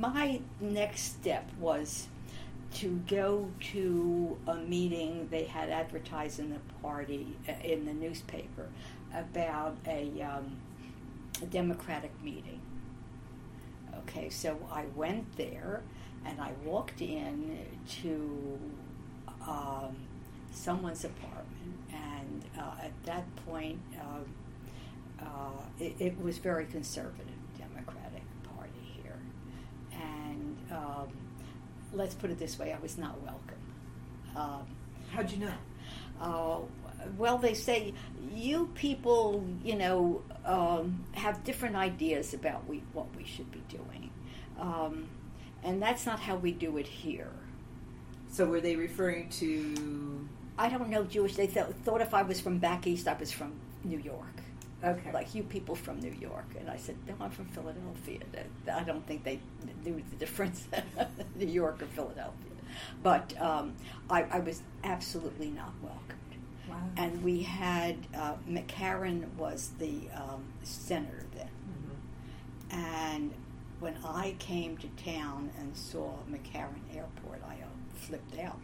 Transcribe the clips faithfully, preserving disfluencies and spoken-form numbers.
my next step was to go to a meeting they had advertised in the party, uh, in the newspaper, about a, um, a Democratic meeting. Okay, so I went there, and I walked in to um, someone's apartment, and uh, at that point, uh, uh, it, it was very conservative Democratic Party here, and um, let's put it this way, I was not welcome. Um, How'd you know? Uh, well, they say you people, you know, um, have different ideas about we, what we should be doing. Um, and that's not how we do it here. So were they referring to... I don't know Jewish. They th- thought if I was from back east, I was from New York. Okay. Like, you people from New York. And I said, no, I'm from Philadelphia. I don't think they knew the difference, New York or Philadelphia. But um, I, I was absolutely not welcomed. Wow. And we had, uh, McCarran was the um, senator then. Mm-hmm. And when I came to town and saw McCarran Airport, I uh, flipped out.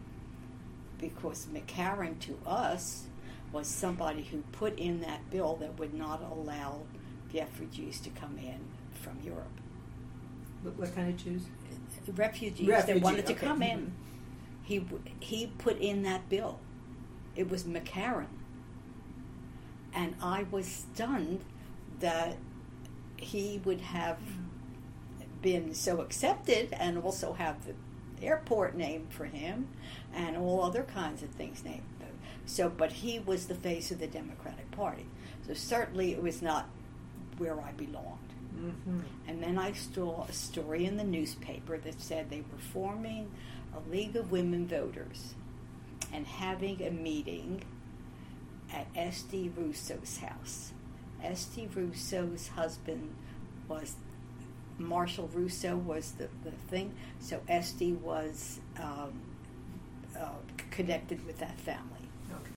Because McCarran to us was somebody who put in that bill that would not allow refugees to come in from Europe. What, what kind of Jews? Refugees Refugee, that wanted to okay. come in. He he put in that bill. It was McCarran. And I was stunned that he would have been so accepted and also have the airport named for him and all other kinds of things named. So, but he was the face of the Democratic Party. So certainly it was not where I belonged. Mm-hmm. And then I saw a story in the newspaper that said they were forming a League of Women Voters and having a meeting at Esty Russo's house. Esty Russo's husband was, Marshall Russo was the, the thing, so Esty was um, uh, connected with that family. Okay.